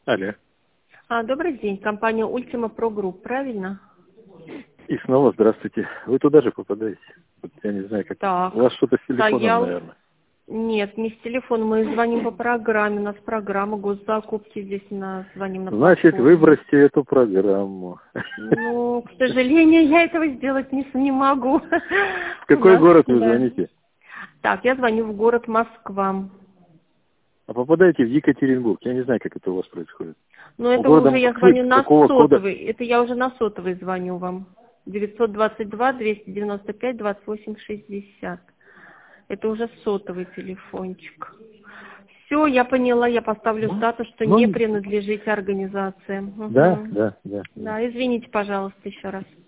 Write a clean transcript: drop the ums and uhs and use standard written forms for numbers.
Алло. Добрый день, компания Ultima Pro Group, правильно? И снова здравствуйте. Вы туда же попадаете. Вот я не знаю, как. Так. У вас что-то с телефоном, наверное. Нет, не с телефона, мы звоним по программе, у нас программа госзакупки, здесь звоним на Значит, платформу. выбросьте эту программу. Ну, к сожалению, я этого сделать не могу. В какой город вы звоните? Так, я звоню в город Москва. А попадаете в Екатеринбург. Я не знаю, как это у вас происходит. Но это Города уже я Москвы, звоню на какого кода? сотовый, это я уже на сотовый звоню вам. 922-295-28-60. Это уже сотовый телефончик. Все, я поняла, я поставлю статус, что не принадлежите организации. Да, Угу. да, да. Да, извините, пожалуйста, еще раз.